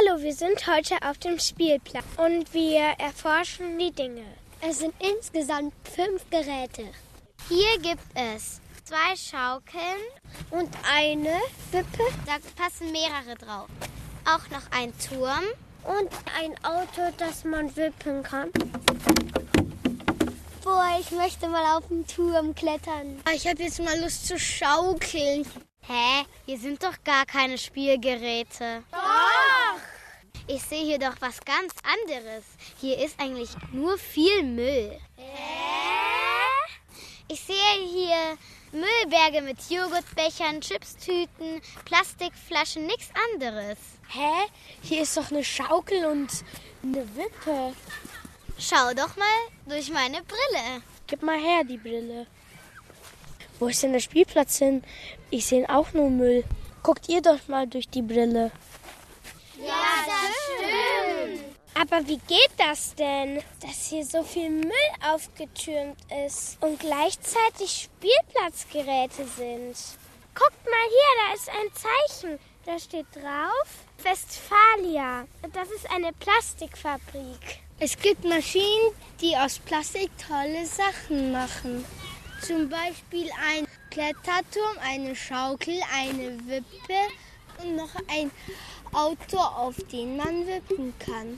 Hallo, wir sind heute auf dem Spielplatz und wir erforschen die Dinge. Es sind insgesamt 5 Geräte. Hier gibt es 2 Schaukeln und eine Wippe. Da passen mehrere drauf. Auch noch ein Turm. Und ein Auto, das man wippen kann. Boah, ich möchte mal auf den Turm klettern. Ich habe jetzt mal Lust zu schaukeln. Hä? Hier sind doch gar keine Spielgeräte. Doch! Ich sehe hier doch was ganz anderes. Hier ist eigentlich nur viel Müll. Ich sehe hier Müllberge mit Joghurtbechern, Chipstüten, Plastikflaschen, nichts anderes. Hä? Hier ist doch eine Schaukel und eine Wippe. Schau doch mal durch meine Brille. Gib mal her die Brille. Wo ist denn der Spielplatz hin? Ich sehe auch nur Müll. Guckt ihr doch mal durch die Brille. Ja, das stimmt. Aber wie geht das denn, dass hier so viel Müll aufgetürmt ist und gleichzeitig Spielplatzgeräte sind? Guckt mal hier, da ist ein Zeichen. Da steht drauf Westfalia. Das ist eine Plastikfabrik. Es gibt Maschinen, die aus Plastik tolle Sachen machen. Zum Beispiel ein Kletterturm, eine Schaukel, eine Wippe und noch ein Auto, auf den man wippen kann.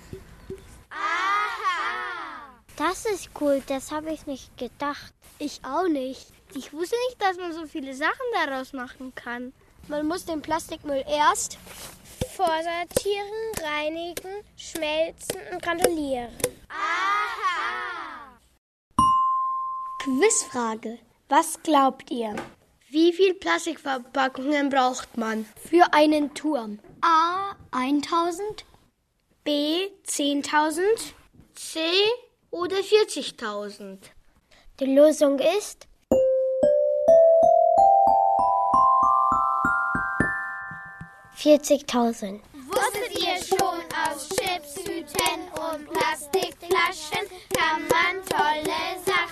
Aha! Das ist cool, das habe ich nicht gedacht. Ich auch nicht. Ich wusste nicht, dass man so viele Sachen daraus machen kann. Man muss den Plastikmüll erst vorsortieren, reinigen, schmelzen und kontrollieren. Aha! Quizfrage. Was glaubt ihr? Wie viel Plastikverpackungen braucht man für einen Turm? A. 1000. B. 10.000. C. Oder 40.000. Die Lösung ist 40.000. Wusstet ihr schon, aus Chipstüten und Plastikflaschen kann man tolle Sachen